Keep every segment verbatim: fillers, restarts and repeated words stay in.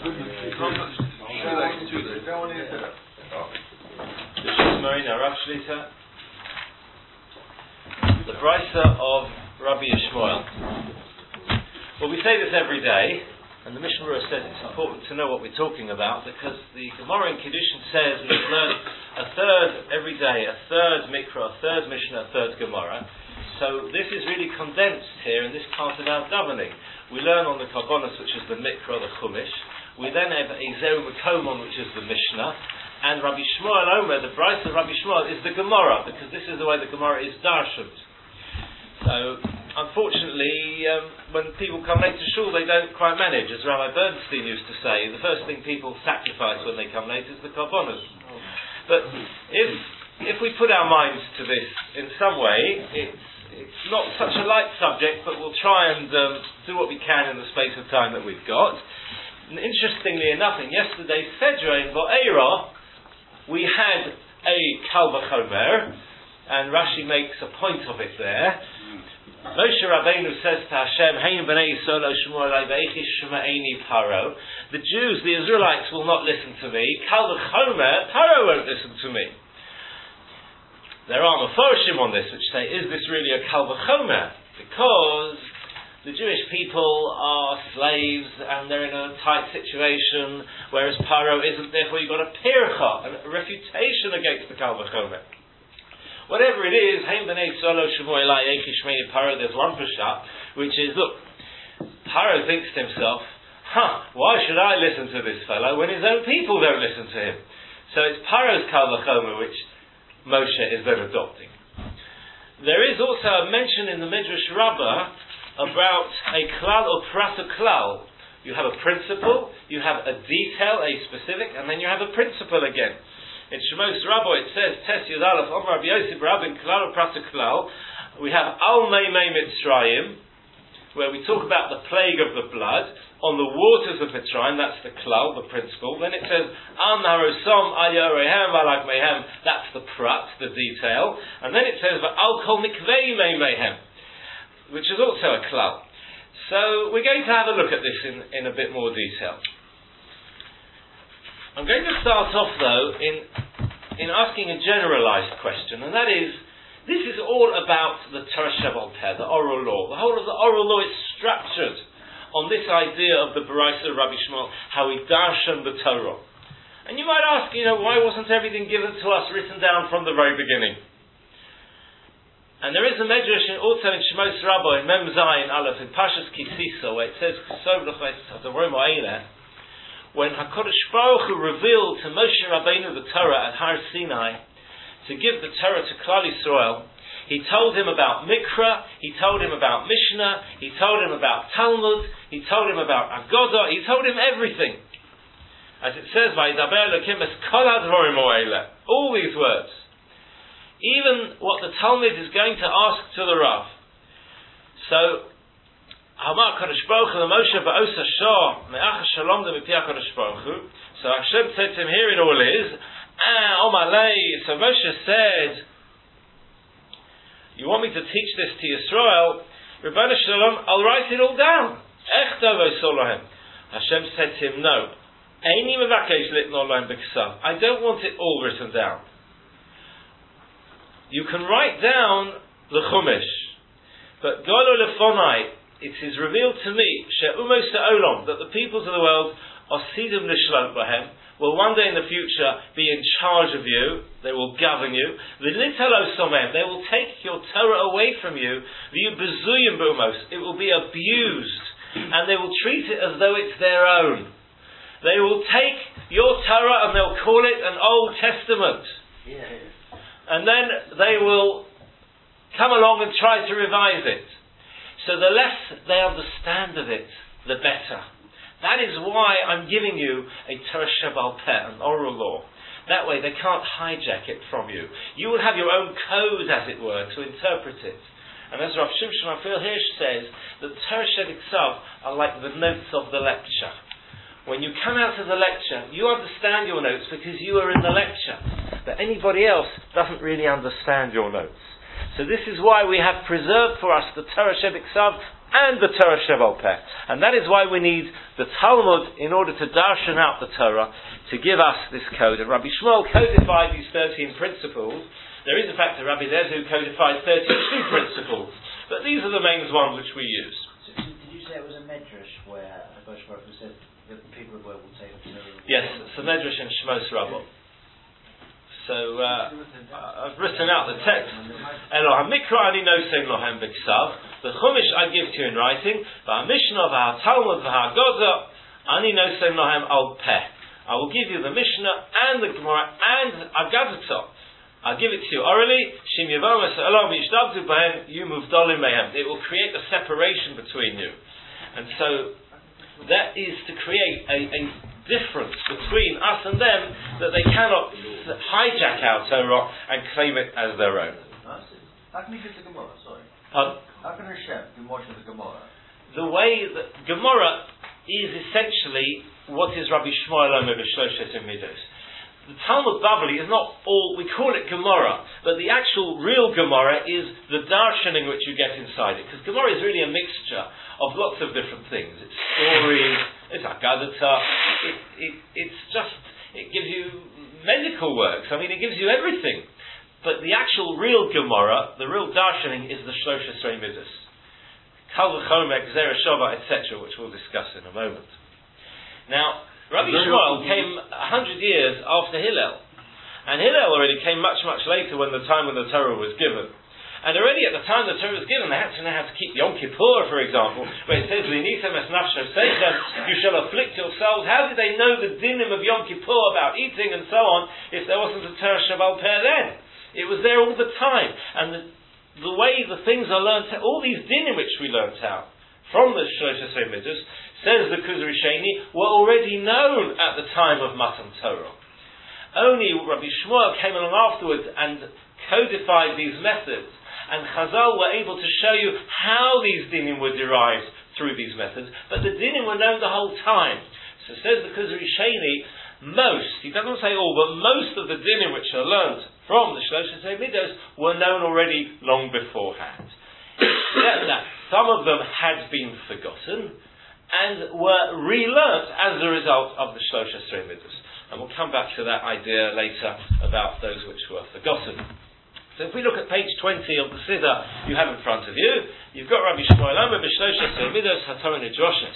Too late. Don't want to do that. Marina, Rav Shlita. The Brisa of Rabbi Yishmael. Well, we say this every day, and the Mishnah Berurah says it's important to know what we're talking about because the Gemara in Kiddushin says we should learn a third every day, a third Mikra, a third Mishnah, a third Gemara. So this is really condensed here in this part of our davening. We learn on the Karbonos, which is the Mikra, the Chumash. We then have Ezeu Mekomon, which is the Mishnah. And Rabbi Shmuel Omer, the Brisa of Rabbi Shmuel, is the Gemara, because this is the way the Gemara is darshaned. So, unfortunately, um, when people come late to shul, they don't quite manage. As Rabbi Bernstein used to say, the first thing people sacrifice when they come late is the Karbonos. But if if we put our minds to this in some way, it's it's not such a light subject, but we'll try and um, do what we can in the space of time that we've got. And interestingly enough, in yesterday's Sedra in Bo'era, we had a Kal V'chomer, and Rashi makes a point of it there. Moshe Rabbeinu says to Hashem, Hein b'nei Yisrael shmo elai v'eichi shma'eni Paro. The Jews, the Israelites, will not listen to me. Kal V'chomer, Paro won't listen to me. There are Meforshim on this, which say, is this really a Kal V'chomer? Because the Jewish people are slaves and they're in a tight situation, whereas Paro isn't. Therefore, you've got a pircha, a refutation against the Kal V'chomer. Whatever it is, Hein b'nei Solo Shemo Elai Eichi Shmei Paro. There's one pshat, which is, look, Paro thinks to himself, huh, why should I listen to this fellow when his own people don't listen to him? So it's Paro's Kal V'chomer which Moshe is then adopting. There is also a mention in the Midrash Rabbah about a klal or prasa klal. You have a principle, you have a detail, a specific, and then you have a principle again. In Shemos Rabbah it says, Tes Yud Aleph, Omar Rabbi Yosef Rabbin klal or prasa klal. We have Al Mei Mei Mitzrayim, where we talk about the plague of the blood on the waters of Mitzrayim. That's the klal, the principle. Then it says Al Narosom Al Yorehem Valak Mehem. That's the prat, the detail. And then it says Al Kol Mikvei Mei Mehem, which is also a klal. So we're going to have a look at this in, in a bit more detail. I'm going to start off though in in asking a generalised question, and that is, this is all about the Torah Shebaal Peh, the oral law. The whole of the oral law is structured on this idea of the Baraisa of Rabbi Shmuel, how we darshan the Torah. And you might ask, you know, why wasn't everything given to us written down from the very beginning? And there is a medrash in, also in Shemos Rabbah in Mem Zayin Aleph in Pashas Kisisa, where it says when HaKadosh Baruch Hu revealed to Moshe Rabbeinu the Torah at Har Sinai to give the Torah to Klal Yisrael, he told him about Mikra, he told him about Mishnah, he told him about Talmud, he told him about Agodah, he told him everything. As it says, Vayidaber Elokim es kol hadvarim ha'ele, all these words. Even what the Talmud is going to ask to the Rav. So, Hamar Kadosh Baruch Hu Moshe ba'osa shah me'ach shalom de mipi HaKadosh Baruch Hu. So Hashem said to him, here it all is. Ah, Omalei. So Moshe said, you want me to teach this to Yisrael? Rebbeinu Shalom, I'll write it all down. Ech tavo solahem. Hashem said to him, no. Eini mevakesh litno lahem b'ksav. I don't want it all written down. You can write down the Chumash, but Golo Lefonai, it is revealed to me, She'umos Ha'olam, that the peoples of the world are Sidim Lishlot Bahem, will one day in the future be in charge of you, they will govern you. V'nitalo Somem, they will take your Torah away from you. V'yu Bezuyim B'umos, it will be abused, and they will treat it as though it's their own. They will take your Torah and they'll call it an Old Testament. Yes. And then they will come along and try to revise it. So the less they understand of it, the better. That is why I'm giving you a Torah Shebaal Peh, an oral law. That way they can't hijack it from you. You will have your own code, as it were, to interpret it. And as Rav Shimshon Raphael Hirsch says, the Torah Shebiksav are like the notes of the lecture. When you come out of the lecture, you understand your notes because you are in the lecture. But anybody else doesn't really understand your notes. So this is why we have preserved for us the Torah Shebiksav and the Torah Sheval Peh. And that is why we need the Talmud in order to darshan out the Torah, to give us this code. And Rabbi Shmuel codified these thirteen principles. There is in fact a Rabbi Eliezer who codified thirty-two principles, but these are the main ones which we use. So, so did you say it was a medrash where Hakadosh Baruch Hu said that the people of the world will take the Torah? Yes, it's a medrash in Shmos Rabbah. So uh, I've written out the text. Elo Hamikra ani nosein lohem b'ksav. The Chumash I give to you in writing. V'Mishnah v'Talmud v'Haggadah ani nosein lohem al peh. I will give you the Mishnah and the Gemara and Agadah. I'll give it to you orally. Shim Yevomas Elam Yishtabtu Bahem Yumuv Dolim Mehem. It will create a separation between you, and so that is to create a, a difference between us and them, that they cannot hijack our Torah and claim it as their own. How can you get the Gemara? Sorry. Pardon? How can Hashem do more to the Gemara? The way that Gemara is essentially what is Rabbi Shmuel Omer b'Shloshes Midos. The Talmud Bavli is not all, we call it Gemara, but the actual real Gemara is the darshaning which you get inside it. Because Gemara is really a mixture of lots of different things. It's stories, it's Agadah, it, it, it's just, it gives you medical works, I mean it gives you everything. But the actual real Gemara, the real darshaning is the Shlosh Esrei Midos. Kal v'chomer, Gzera Shova, et cetera, which we'll discuss in a moment. Now, Rabbi Shmuel came a hundred years after Hillel, and Hillel already came much, much later when the time when the Torah was given. And already at the time the Torah was given, they had to know how to keep Yom Kippur, for example, where it says, "L'nitem es nafsho seichem," you shall afflict yourselves. How did they know the dinim of Yom Kippur about eating and so on, if there wasn't a Torah Sheval Peh then? It was there all the time, and the, the way the things are learnt, all these dinim which we learnt out from the Shlosh Esrei Midos, says the Kuzari Sheni, were already known at the time of Matan Torah. Only Rabbi Shmuel came along afterwards and codified these methods, and Chazal were able to show you how these dinim were derived through these methods, but the dinim were known the whole time. So says the Kuzari Sheni, most, he doesn't say all, but most of the dinim which are learnt from the Shlosh Esrei Midos were known already long beforehand. Except that some of them had been forgotten and were relearnt as a result of the Shlosh Esrei Midos. And we'll come back to that idea later about those which were forgotten. So if we look at page twenty of the Siddur you have in front of you, you've got Rabbi Shmuel Omer b'Shlosh Esrei Midos HaTorah Nidroshes.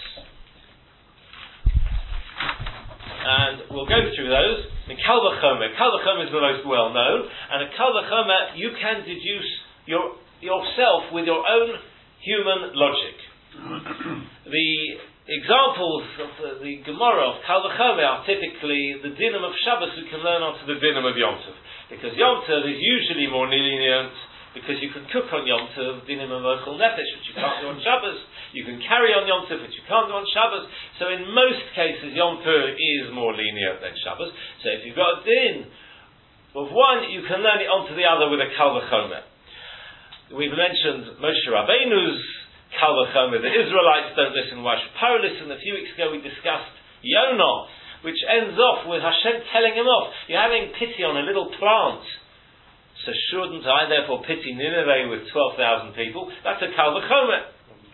And we'll go through those. In Kal v'chomer, Kal v'chomer is the most well known, and a Kal v'chomer you can deduce your yourself with your own human logic. The examples of the, the Gemara of Kal v'chomer are typically the dinim of Shabbos we can learn onto the dinim of Yom Tov, because Yom Tov is usually more lenient, because you can cook on Yom Tov dinim of Ochel Nefesh, which you can't do on Shabbos. You can carry on Yom Tov, which you can't do on Shabbos. So in most cases Yom Tov is more lenient than Shabbos. So if you've got a din of one, you can learn it onto the other with a Kal v'chomer. We've mentioned Moshe Rabbeinu's Kal v'chomer. The Israelites don't listen. Why should Paro listen? A few weeks ago we discussed Yonah, which ends off with Hashem telling him off. You're having pity on a little plant, so shouldn't I therefore pity Nineveh with twelve thousand people? That's a Kal v'chomer.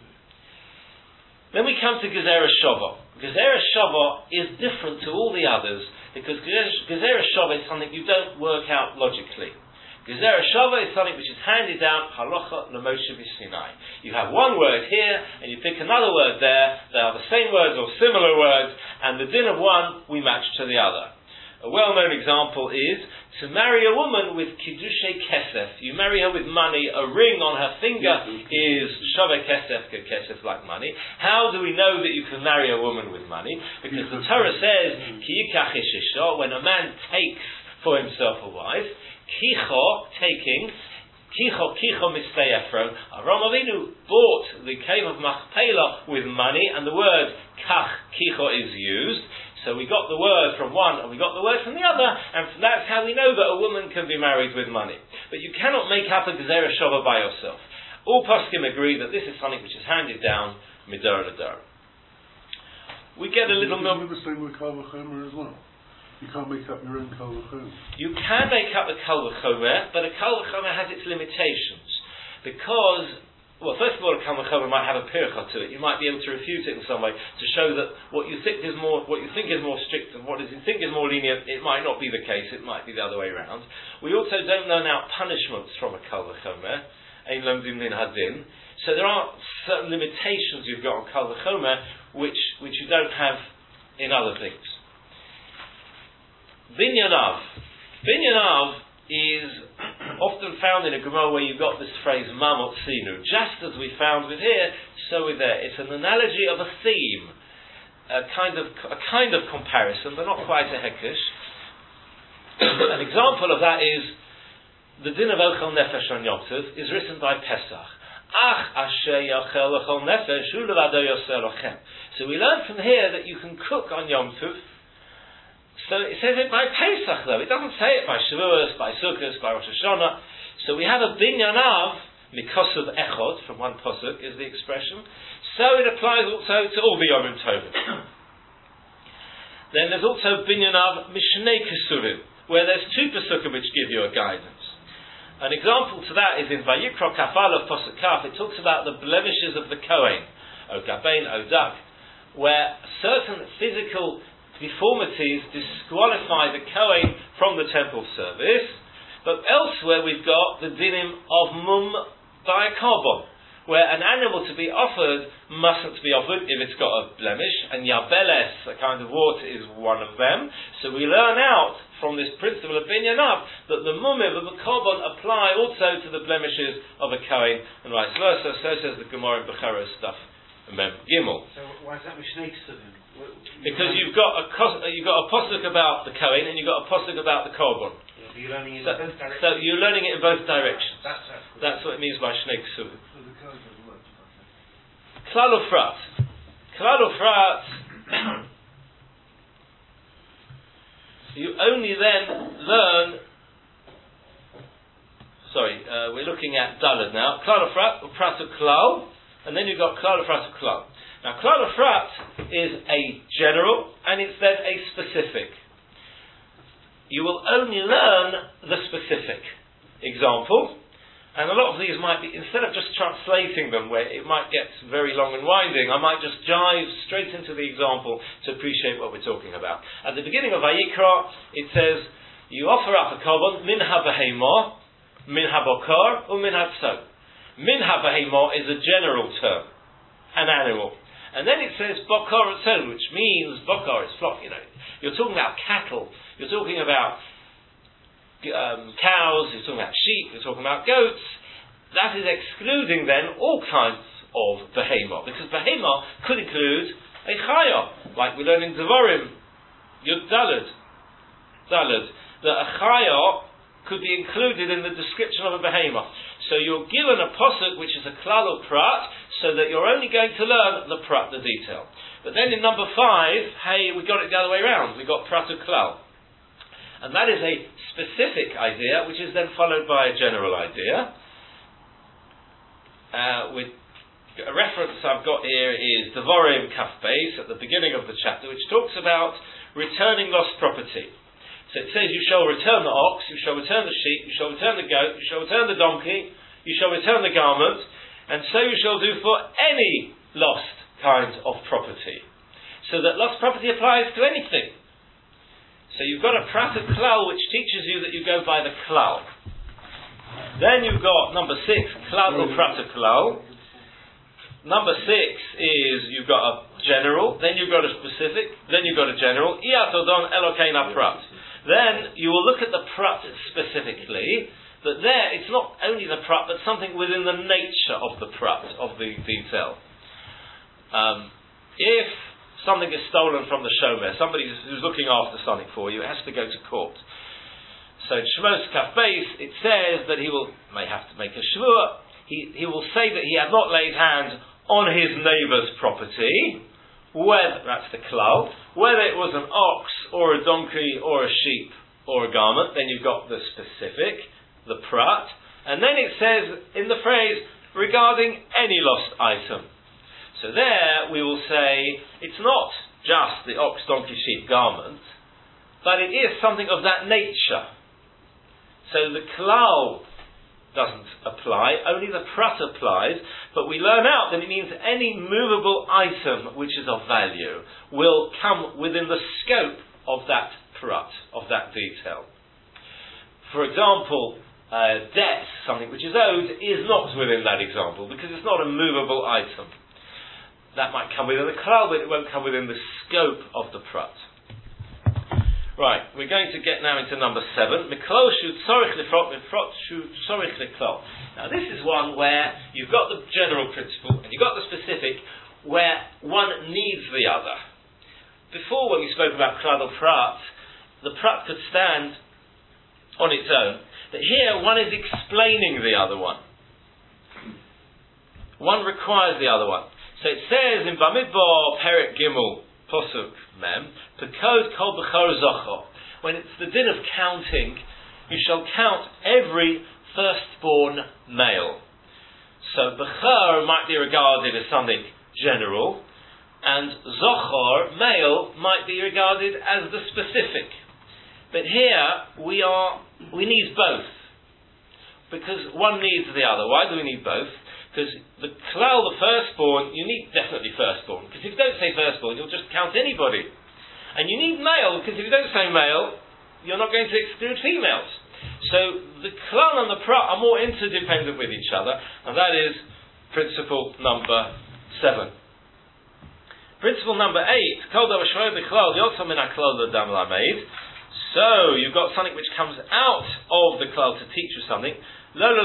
Then we come to Gezerah Shova. Gezerah Shova is different to all the others, because Gezerah Shova is something you don't work out logically. Gezerah Shova is something which is handed down halacha l'Moshe b'Sinai. You have one word here, and you pick another word there. They are the same words or similar words, and the din of one we match to the other. A well-known example is to marry a woman with kiddushay kesef. You marry her with money. A ring on her finger is shava kesef, kesef like money. How do we know that you can marry a woman with money? Because the Torah says, ki yikach ish isha, when a man takes for himself a wife, kicho, taking, kicho, kicho mistei Ephron. Avraham Avinu bought the cave of Machpelah with money, and the word kach, kicho is used. So we got the word from one and we got the word from the other, and that's how we know that a woman can be married with money. But you cannot make up a Gezerah Shova by yourself. All poskim agree that this is something which is handed down midor l'dor. We get a little more. You the same with Kal v'chomer as well. You can't make up your own Kal v'chomer. You can make up a Kal v'chomer, but a Kal v'chomer has its limitations, because well, first of all, a Kal Vachomer might have a pircha to it. You might be able to refute it in some way to show that what you think is more, what you think is more strict and what you think is more lenient, it might not be the case. It might be the other way around. We also don't learn out punishments from a Kal Vachomer. Ein lomdim min hadin. So there are certain limitations you've got on Kal Vachomer which which you don't have in other things. Binyanav. Binyanav is often found in a Gemara where you've got this phrase mamot sinu. Just as we found with here, so with there. It's an analogy of a theme, a kind of a kind of comparison, but not quite a hekesh. An example of that is the din of ochel nefesh on Yom Tov is written by Pesach. Ach asher yachel ochel nefesh hu levado yoseh lochem. So we learn from here that you can cook on Yom Tov. So it says it by Pesach though, it doesn't say it by Shavuos, by Sukkot, by Rosh Hashanah. So we have a binyanav, mikosav echod, from one posuk is the expression. So it applies also to all the Yomim Tovim. Then there's also binyanav mishnei kesurim, where there's two pasukim which give you a guidance. An example to that is in Vayikra Kafal of Posuk Kaf, it talks about the blemishes of the Kohen, O Gabein, O Dak, where certain physical deformities disqualify the Kohen from the temple service, but elsewhere we've got the dinim of mum by a karbon, where an animal to be offered mustn't be offered if it's got a blemish, and yabeles, a kind of wart, is one of them. So we learn out from this principle of binyanav that the mumiv of the karbon apply also to the blemishes of a Kohen, and vice versa. So says the Gemara in Bechara stuff. Mem Gimel. So why is that mishnei kesuvim? Because you've got a kos- you've got a posuk about the Kohen and you've got a posuk about the Korban. Yeah, you're learning in so, both directions. So you're learning it in both directions. That's, that's, that's what it means by Shnei Kesuvim. So the code doesn't work. Klal Ufrat. Klal Ufrat. You only then learn. Sorry, uh, we're looking at Dalad now. Klal Ufrat, Ufrat Klal, and then you've got Klal Ufrat Klal. Now, Klal Ufrat is a general, and it's then a specific. You will only learn the specific. Example, and a lot of these might be, instead of just translating them, where it might get very long and winding, I might just dive straight into the example to appreciate what we're talking about. At the beginning of Vayikra, it says, you offer up a korban, min ha-behemah, min ha-bokar, or min ha-tzon. Min ha-behemah is a general term, an animal. And then it says bokar tzon, which means bokar is flock. You know, you're talking about cattle. You're talking about um, cows. You're talking about sheep. You're talking about goats. That is excluding then all kinds of behemoth, because behemoth could include a chaya, like we learn in Devarim, Yud Daled, Daled. That a chaya could be included in the description of a behemoth. So you're given a posuk which is a klal or prat, so that you're only going to learn the prat, the detail. But then in number five, hey, we got it the other way around. We got prat or klal. And that is a specific idea, which is then followed by a general idea. Uh, with a reference I've got here is Devarim Kaf Beis at the beginning of the chapter, which talks about returning lost property. So it says, you shall return the ox, you shall return the sheep, you shall return the goat, you shall return the donkey, you shall return the garment, and so you shall do for any lost kind of property. So that lost property applies to anything. So you've got a prat of klal which teaches you that you go by the klal. Then you've got number six, klal or prat of klal. Number six is you've got a general, then you've got a specific, then you've got a general. Iyatodon elokeina prat. Then you will look at the prat specifically, but there it's not only the prat, but something within the nature of the prat, of the detail. Um, if something is stolen from the shomer, somebody who's looking after something for you, it has to go to court. So in Shemos Kaf Beis, it says that he will, may have to make a shvur, he, he will say that he had not laid hands on his neighbour's property, whether, that's the klal, whether it was an ox, or a donkey, or a sheep, or a garment, then you've got the specific, the prat, and then it says in the phrase, regarding any lost item. So there we will say, it's not just the ox, donkey, sheep, garment, but it is something of that nature. So the klal doesn't apply, only the prat applies, but we learn out that it means any movable item which is of value will come within the scope of that prat, of that detail. For example, uh, debt, something which is owed, is not within that example, because it's not a movable item. That might come within the klal, but it won't come within the scope of the prat. Right, we're going to get now into number seven. Now this is one where you've got the general principle and you've got the specific where one needs the other. Before, when we spoke about klal or prat, the prat could stand on its own, but here one is explaining the other one. One requires the other one. So it says in Bamidbar Perek Gimel Posuk Mem, Pekod Kol Bechor Zochor. When it's the din of counting, you shall count every firstborn male. So Bechor might be regarded as something general, and Zochor, male, might be regarded as the specific. But here we are, we need both, because one needs the other. Why do we need both? Because the klal, the firstborn, you need definitely firstborn. Because if you don't say firstborn, you'll just count anybody. And you need male, because if you don't say male, you're not going to exclude females. So the klal and the prat are more interdependent with each other, and that is principle number seven. Principle number eight, so you've got something which comes out of the klal to teach you something. Won't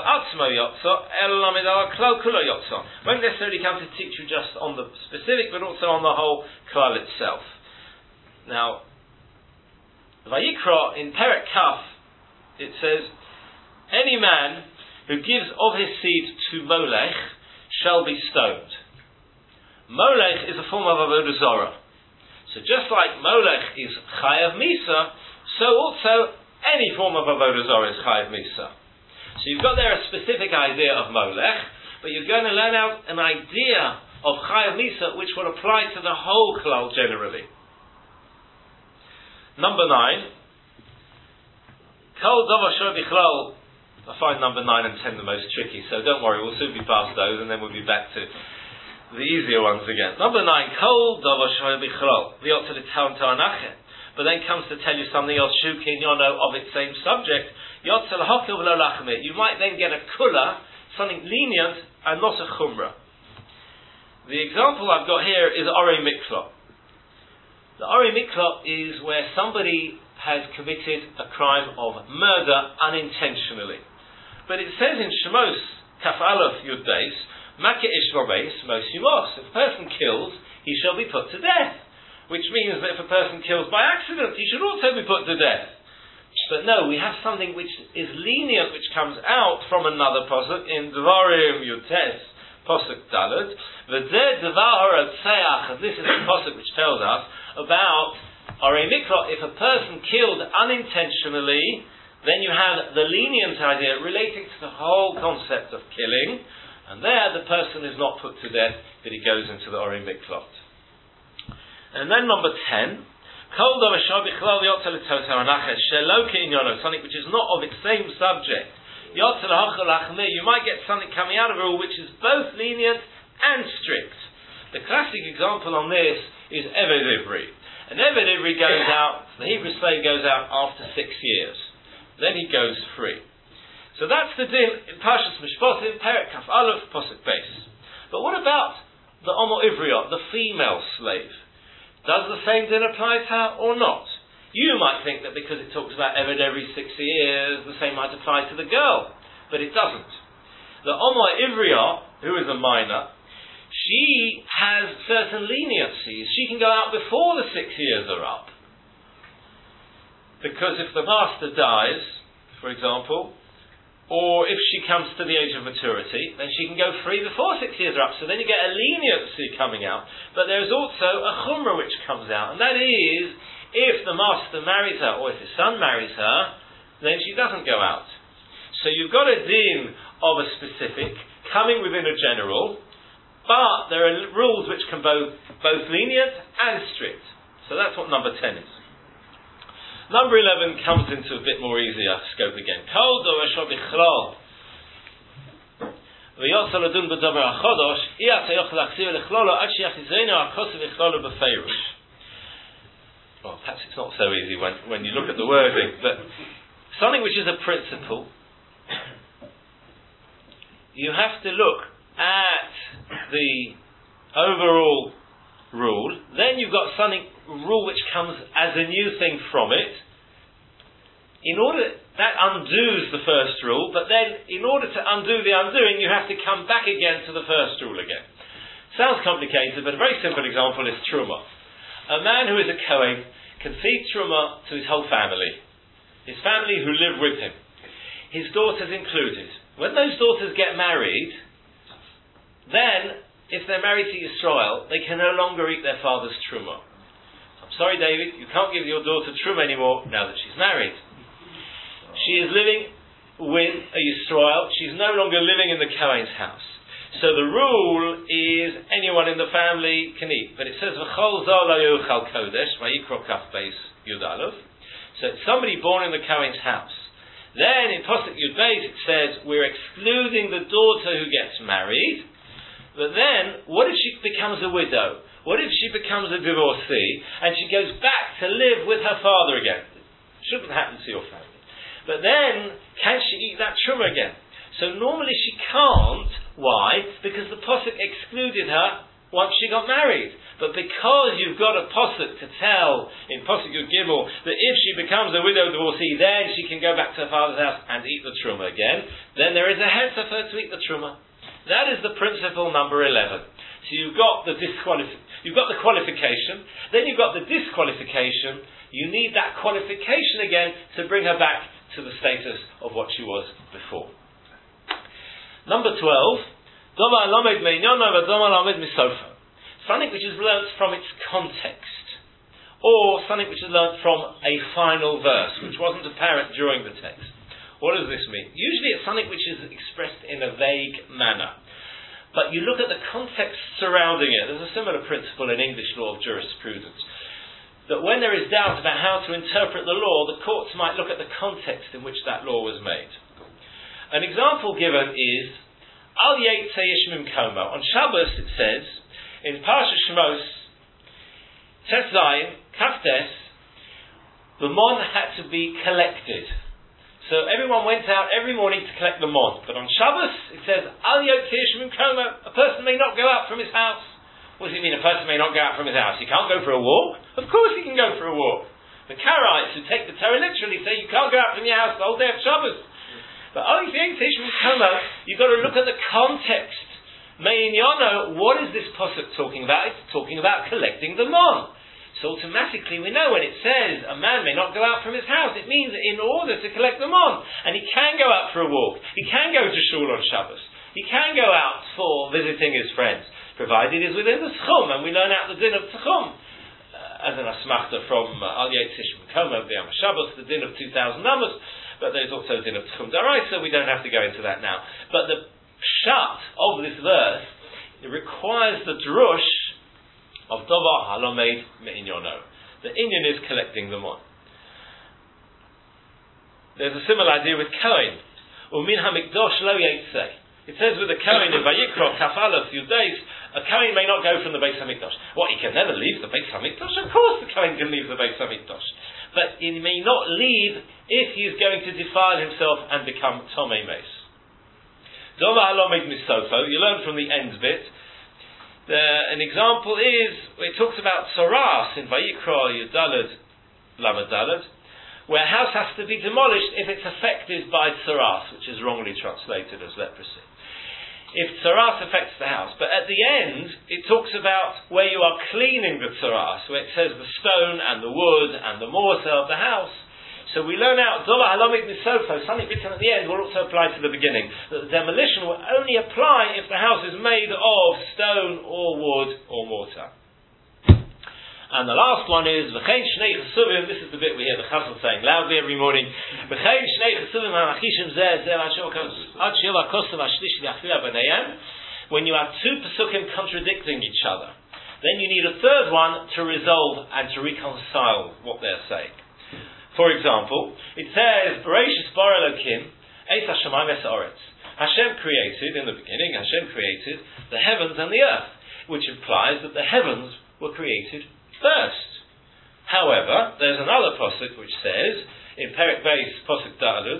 necessarily come to teach you just on the specific, but also on the whole klal itself. Now, Vayikra in Perek Kaf, it says, any man who gives of his seed to Molech shall be stoned. Molech is a form of Avodah Zorah. So just like Molech is Chayav Misa, so also any form of Avodah Zorah is Chayav Misa. So you've got there a specific idea of Molech, but you're going to learn out an idea of Chayav Misa which will apply to the whole klal generally. Number nine, Kol Davar Shor Bichlal. I find number nine and ten the most tricky, so don't worry, we'll soon be past those and then we'll be back to the easier ones again. Number nine, Kol Davar Shor Bichlal. But then comes to tell you something else, Shukin Yono, of its same subject. You might then get a kula, something lenient, and not a chumrah. The example I've got here is Orei Mikla. The Orei Mikla is where somebody has committed a crime of murder unintentionally. But it says in Shemos, Kaf Aleph Yud Beis, Maka Ishma Beis, Mos Yimos. If a person kills, he shall be put to death. Which means that if a person kills by accident, he should also be put to death. But no, we have something which is lenient, which comes out from another posuk in Dvarim Yutes, posuk Daled. V'zeh Dvar Haratzeach, and this is the posuk which tells us about Orei Mikra. If a person killed unintentionally, then you have the lenient idea relating to the whole concept of killing, and there the person is not put to death, but he goes into the Orei Mikra. And then number ten, something which is not of its same subject. You might get something coming out of a rule which is both lenient and strict. The classic example on this is Eved Ivri. An Eved Ivri goes out, the Hebrew slave goes out after six years. Then he goes free. So that's the din in Parshas Mishpatim, Perek Kaf Aleph, Posuk Beis. But what about the Omo Ivriot, the female slave? Does the same din apply to her or not? You might think that because it talks about Eved every six years, the same might apply to the girl. But it doesn't. The Omo Ivriot, who is a minor, she has certain leniencies. She can go out before the six years are up. Because if the master dies, for example, or if she comes to the age of maturity, then she can go free before six years are up. So then you get a leniency coming out. But there's also a chumrah which comes out, and that is, if the master marries her, or if his son marries her, then she doesn't go out. So you've got a din of a specific coming within a general, but there are rules which can both both lenient and strict. So that's what number ten is. Number eleven comes into a bit more easier scope again. Kol Davar Shor Bichlal. ויוצא לדון בדבר החודש, אי אתה יוכל להחזיר לכלולו עד שיחזרנו הכוסף לכלולו בפירוש. Well, perhaps it's not so easy when, when you look at the wording, but something which is a principle, you have to look at the overall rule, then you've got something, rule which comes as a new thing from it. In order, that undoes the first rule, but then in order to undo the undoing, you have to come back again to the first rule again. Sounds complicated, but a very simple example is Truma. A man who is a Kohen can feed Truma to his whole family. His family who live with him. His daughters included. When those daughters get married, then, if they're married to Yisrael, they can no longer eat their father's Truma. I'm sorry, David, you can't give your daughter Truma anymore now that she's married. She is living with a Yisrael. She's no longer living in the Kohen's house. So the rule is anyone in the family can eat. But it says, V'chol zol lo yochal kodesh, v'yikro kaf beis yud aleph. So it's somebody born in the Kohen's house. Then in Pasuk Yud Beis it says, we're excluding the daughter who gets married. But then, what if she becomes a widow? What if she becomes a divorcee and she goes back to live with her father again? Shouldn't happen to your family. But then, can she eat that truma again? So normally she can't. Why? Because the posuk excluded her once she got married. But because you've got a posuk to tell in Posuk Yud Gimel that if she becomes a widow divorcee, then she can go back to her father's house and eat the truma again, then there is a heter for her to eat the truma. That is the principle number eleven. So you've got the disqualif- you've got the qualification, then you've got the disqualification. You need that qualification again to bring her back to the status of what she was before. Number twelve, Doma Lamed Meinyono v'Doma Lamed Misofa. Something which is learnt from its context, or something which is learnt from a final verse, which wasn't apparent during the text. What does this mean? Usually it's something which is expressed in a vague manner. But you look at the context surrounding it. There's a similar principle in English law of jurisprudence. That when there is doubt about how to interpret the law, the courts might look at the context in which that law was made. An example given is Al Yetze Yishmim Komo. On Shabbos it says, in Parashat Shemos, Tes Zayin, Kaftes, the mon had to be collected. So everyone went out every morning to collect the mon. But on Shabbos it says, Al Yetze Yishmim Komo, a person may not go out from his house. What does it mean, a person may not go out from his house? He can't go for a walk? Of course he can go for a walk. The Karaites who take the Torah literally say you can't go out from your house the whole day of Shabbos. But only the Yetze Yishmim Komo, you've got to look at the context. Mein Yono, what is this posuk talking about? It's talking about collecting the mon. So automatically we know when it says a man may not go out from his house, it means in order to collect the mon. And he can go out for a walk. He can go to shul on Shabbos. He can go out for visiting his friends, provided he is within the tchum, and we learn out the din of tchum. Uh, as an asmachta from Al Yetze Yishmim Komo b'Yom Shabbos, the din of two thousand numbers, but there's also a din of tchum daraisa, we don't have to go into that now. But the pshat of this verse, it requires the drush of Dovar Halomed Me'inyono. The inyan is collecting them on. There's a similar idea with Kohen. Umin HaMikdosh Lo Yetze. It says with the Kohen in Vayikra Kaf Aleph Yud Beis, a Kohen may not go from the Beis HaMikdosh. What, he can never leave the Beis HaMikdosh? Of course the Kohen can leave the Beis HaMikdosh. But he may not leave if he is going to defile himself and become Tomei Meis. Doma Halomed Misofo, you learn from the end bit. The, an example is, it talks about Saras in Vayikra Yudalad Lamadalad, where a house has to be demolished if it's affected by Saras, which is wrongly translated as leprosy. If Saras affects the house. But at the end, it talks about where you are cleaning the Saras, where it says the stone and the wood and the mortar of the house. So we learn out, Doma Halomed Misofo, something written at the end will also apply to the beginning. That the demolition will only apply if the house is made of stone or wood or mortar. And the last one is, V'chein Shnei Chesuvim, this is the bit we hear the Chazal saying loudly every morning, V'chein Shnei Chesuvim HaMachishim Zeh Zeh Ad She'el HaKosav HaShlish Li'achvila B'neihem. When you have two Pesukim contradicting each other, then you need a third one to resolve and to reconcile what they're saying. For example, it says, Bereshis bara Elokim, Eis HaShamayim es ha'aretz. Hashem created, in the beginning, Hashem created the heavens and the earth, which implies that the heavens were created first. However, there's another pasuk which says, in Perek Beis, pasuk Daled,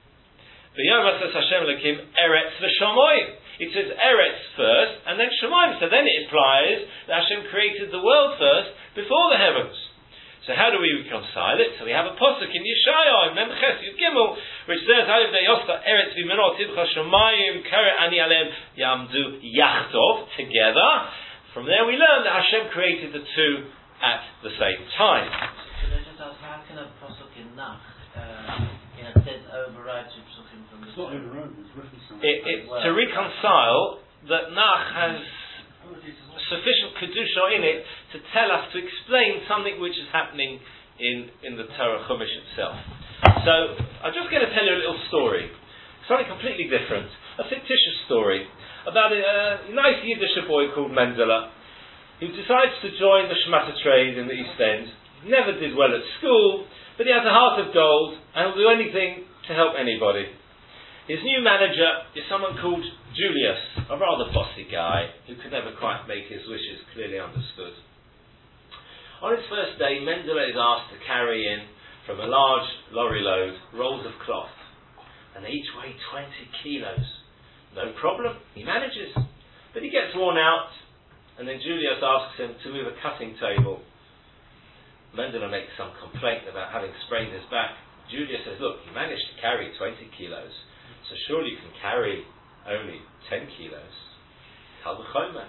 V'yavas Hashem Elokim Eretz v'Shamoyim. It says Eretz first, and then Shamoyim. So then it implies that Hashem created the world first, before the heavens. So how do we reconcile it? So we have a pasuk in Yeshaya, in Mem Ches Yud Gimel, which says, Ha'ev Yosta Eretz v'Menot Tidcha Shamayim Kare Ani Alem Yamdu Yachtov, together. From there we learn that Hashem created the two at the same time. Could I just ask, how can a pasuk in Nach, uh, in a sense, override two pasukim from the It's not overriding, it's reconciling. It, it, to reconcile that Nach has sufficient kedusha in it to tell us, to explain something which is happening in, in the Torah Chumash itself. So, I'm just going to tell you a little story, something completely different, a fictitious story about a, a nice Yiddish boy called Mendele, who decides to join the Shmata trade in the East End. He never did well at school, but he has a heart of gold and will do anything to help anybody. His new manager is someone called Julius, a rather bossy guy who could never quite make his wishes clearly understood. On his first day, Mendele is asked to carry in from a large lorry load rolls of cloth, and they each weigh twenty kilos. No problem, he manages, but he gets worn out, and then Julius asks him to move a cutting table. Mendele makes some complaint about having sprained his back. Julius says, look, you managed to carry twenty kilos, so surely you can carry only ten kilos. Kal v'chomer.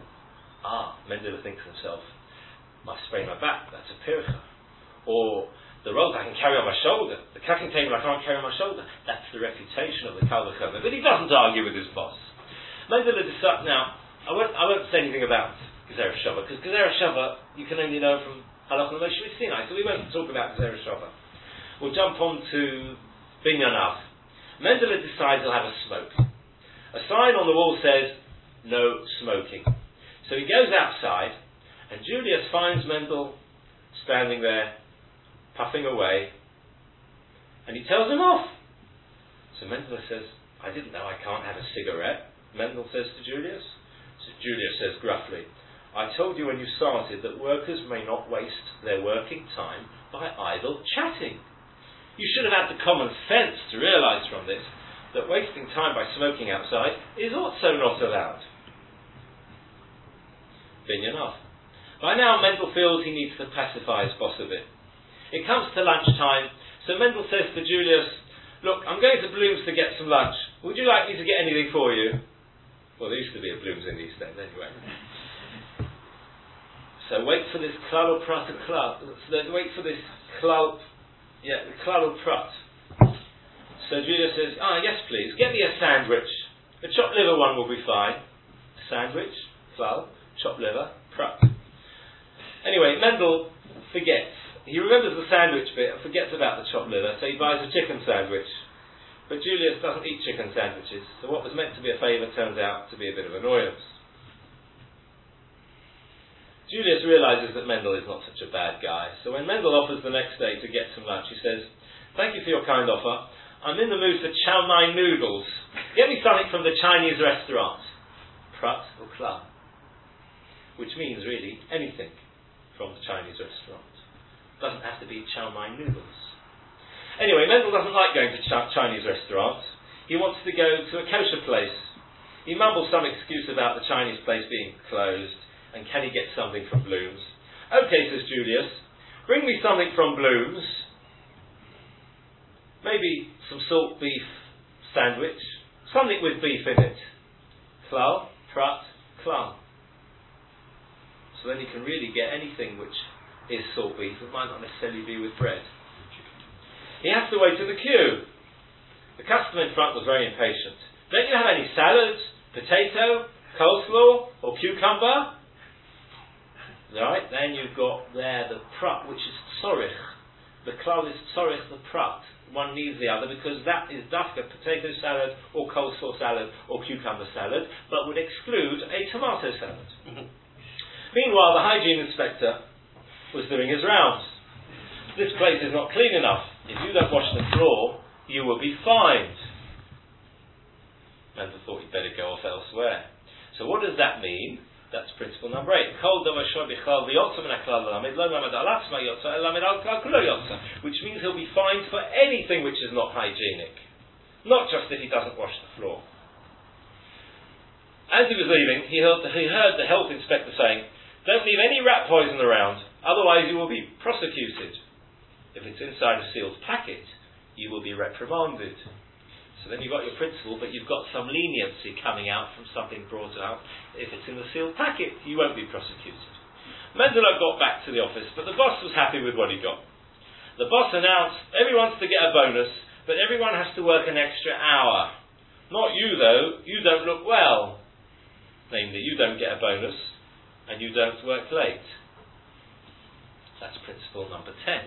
Ah, Mendele thinks to himself, I've sprained my back, that's a pircha. Or, the rolls I can carry on my shoulder, the cutting table I can't carry on my shoulder, that's the reputation of the Kal v'chomer. But he doesn't argue with his boss. Mendele decides, now, I won't, I won't say anything about Gezerah Shava, because Gezerah Shava you can only know from Halach Moshe Sinai, so we won't talk about Gezerah Shava. We'll jump on to Binyan Av. Mendele decides he'll have a smoke. A sign on the wall says, no smoking. So he goes outside, and Julius finds Mendele standing there, puffing away, and he tells him off. So Mendele says, I didn't know I can't have a cigarette. Mendele says to Julius. So Julius says gruffly, I told you when you started that workers may not waste their working time by idle chatting. You should have had the common sense to realise from this that wasting time by smoking outside is also not allowed. Binyan Av. By now Mendele feels he needs to pacify his boss a bit. It comes to lunchtime, so Mendele says to Julius, look, I'm going to Bloom's to get some lunch. Would you like me to get anything for you? Well, there used to be a Bloom's in the East End anyway. So wait for this klal prat klal. Wait for this klal, yeah, the klal prat. So Julius says, ah, yes, please, get me a sandwich. A chopped liver one will be fine. A sandwich, klal, chopped liver, prat. Anyway, Mendele forgets. He remembers the sandwich bit and forgets about the chopped liver, so he buys a chicken sandwich. But Julius doesn't eat chicken sandwiches, so what was meant to be a favour turns out to be a bit of annoyance. Julius realises that Mendele is not such a bad guy, so when Mendele offers the next day to get some lunch, he says, thank you for your kind offer. I'm in the mood for chow mein noodles. Get me something from the Chinese restaurant. Prat or klal. Which means, really, anything from the Chinese restaurant. Doesn't have to be chow mein noodles. Anyway, Mendele doesn't like going to ch- Chinese restaurants. He wants to go to a kosher place. He mumbles some excuse about the Chinese place being closed, and can he get something from Bloom's? Okay, says Julius, bring me something from Bloom's. Maybe some salt beef sandwich, something with beef in it. Klal, prat, klal. So then he can really get anything which is salt beef. It might not necessarily be with bread. He has to wait in the queue. The customer in front was very impatient. Don't you have any salads, potato, coleslaw, or cucumber? Right, then you've got there the prat, which is tzorich. The klal is tzorich, the prat. One needs the other because that is dafka, potato salad, or coleslaw salad, or cucumber salad, but would exclude a tomato salad. Meanwhile, the hygiene inspector was doing his rounds. This place is not clean enough. If you don't wash the floor, you will be fined. Mendel thought he'd better go off elsewhere. So what does that mean? That's principle number eight. Which means he'll be fined for anything which is not hygienic. Not just if he doesn't wash the floor. As he was leaving, he heard, he heard the health inspector saying, don't leave any rat poison around, otherwise you will be prosecuted. If it's inside a sealed packet, you will be reprimanded. So then you've got your principle, but you've got some leniency coming out from something brought out. If it's in the sealed packet, you won't be prosecuted. Mendelow got back to the office, but the boss was happy with what he got. The boss announced, everyone's to get a bonus, but everyone has to work an extra hour. Not you though, you don't look well. Namely, you don't get a bonus, and you don't work late. That's principle number ten.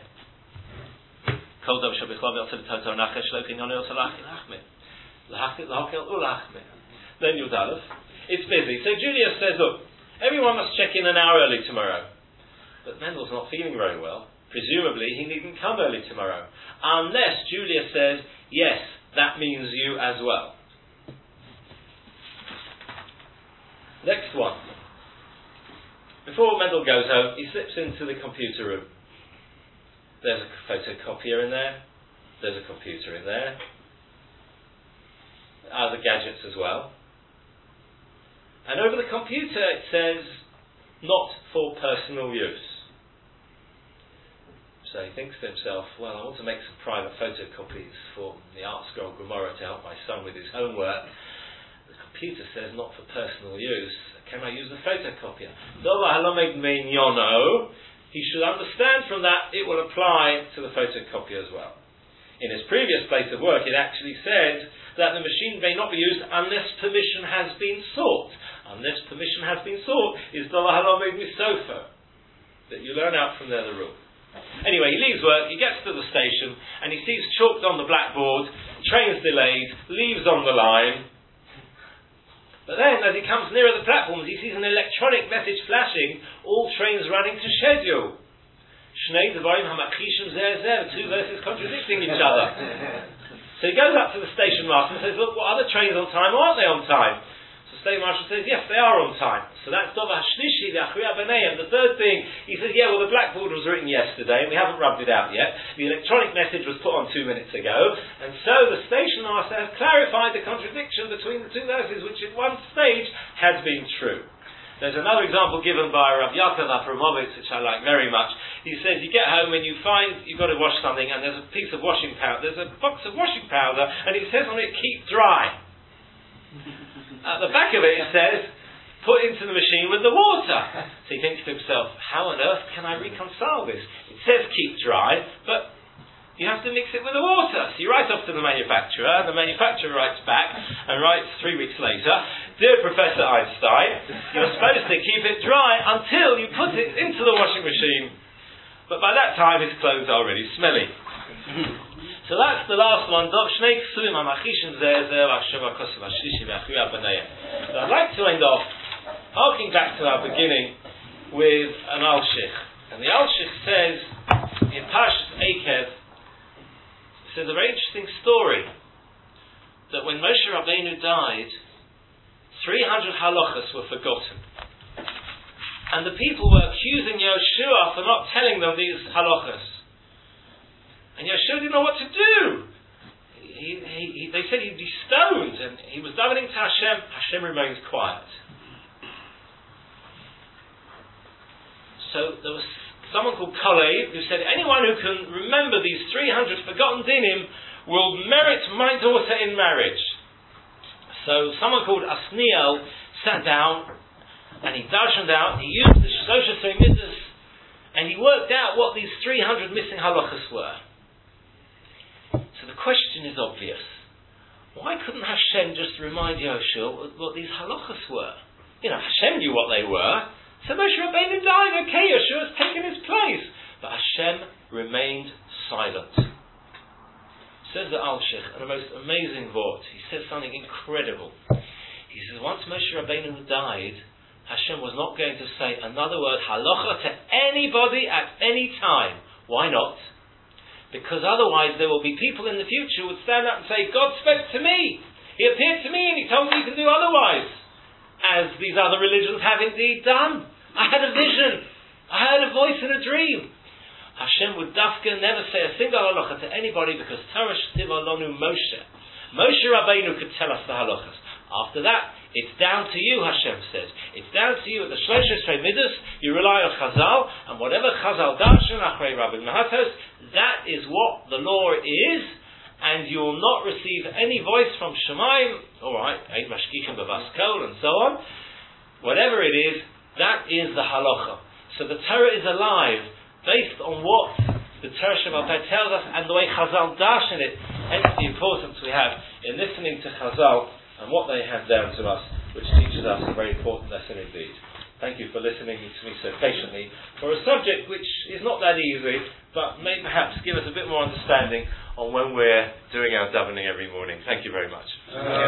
Then Yud Aleph. It's busy. So Julius says, look, everyone must check in an hour early tomorrow. But Mendel's not feeling very well. Presumably he needn't come early tomorrow. Unless Julius says, yes, that means you as well. Next one. Before Mendel goes home, he slips into the computer room. There's a photocopier in there. There's a computer in there. Other gadgets as well. And over the computer it says, not for personal use. So he thinks to himself, well, I want to make some private photocopies for the Art Scroll Gemara to help my son with his homework. The computer says not for personal use. Can I use the photocopier? He should understand from that it will apply to the photocopier as well. In his previous place of work, it actually said that the machine may not be used unless permission has been sought. Unless permission has been sought is Misofa. That you learn out from there the rule. Anyway, he leaves work, he gets to the station, and he sees chalked on the blackboard, train's delayed, leaves on the line. But then, as he comes nearer the platforms, he sees an electronic message flashing, all trains running to schedule. Shnei Devarim HaMakchishim Zer Zer, two verses contradicting each other. So he goes up to the station master and says, look, what other trains on time, or aren't they on time? So the station master says, yes, they are on time. So that's Dova Shlishi, the Achriya B'neihem. The third thing, he says, yeah, well, the blackboard was written yesterday, and we haven't rubbed it out yet. The electronic message was put on two minutes ago, and so the station master has clarified the contradiction between the two verses, which at one stage has been true. There's another example given by Rav Yaakov Abramovitz, which I like very much. He says, you get home and you find you've got to wash something, and there's a piece of washing powder, there's a box of washing powder, and it says on it, keep dry. At the back of it, it says, put into the machine with the water. So he thinks to himself, how on earth can I reconcile this? It says keep dry, but you have to mix it with the water. So you write off to the manufacturer, and the manufacturer writes back, and writes three weeks later, dear Professor Einstein, you're supposed to keep it dry until you put it into the washing machine. But by that time, his clothes are already smelly. So that's the last one. So I'd like to end off harking back to our beginning with an Alshich. And the Alshich says, in Parshas Eikev, it says a very interesting story, that when Moshe Rabbeinu died, three hundred halachas were forgotten. And the people were accusing Yoshua for not telling them these halachas. And Yoshua didn't know what to do. He, he, he, they said he'd be stoned, and he was davening to Hashem. Hashem remains quiet. So there was someone called Kalev who said, anyone who can remember these three hundred forgotten dinim will merit my daughter in marriage. So someone called Asniel sat down and he darshaned out, he used the Shlosheh Midas, and he worked out what these three hundred missing halachas were. So the question is obvious. Why couldn't Hashem just remind Yoshua what these halachas were? You know, Hashem knew what they were. So Moshe Rabbeinu died, okay, Yeshua's taken his place. But Hashem remained silent. Says the Alshich, and the most amazing vort, he says something incredible. He says, once Moshe Rabbeinu died, Hashem was not going to say another word, halacha, to anybody at any time. Why not? Because otherwise there will be people in the future who would stand up and say, God spoke to me. He appeared to me and he told me you can do otherwise, as these other religions have indeed done. I had a vision. I heard a voice in a dream. Hashem would dafka never say a single halacha to anybody because Torah shtiv alonu Moshe. Moshe Rabbeinu could tell us the halachas. After that, it's down to you, Hashem says. It's down to you. At the Shlosh Esrei Midas, you rely on Chazal, and whatever Chazal darshan achrei Rabbi Mahatos, that is what the law is, and you will not receive any voice from Shemaim, alright, Ein Mashkichim B'Vas Kol, and so on. Whatever it is, that is the halacha. So the Torah is alive, based on what the Torah Sheba'al Peh tells us, and the way Chazal darshan it, hence the importance we have in listening to Chazal, and what they hand down to us, which teaches us a very important lesson indeed. Thank you for listening to me so patiently for a subject which is not that easy, but may perhaps give us a bit more understanding on when we're doing our davening every morning. Thank you very much. Uh,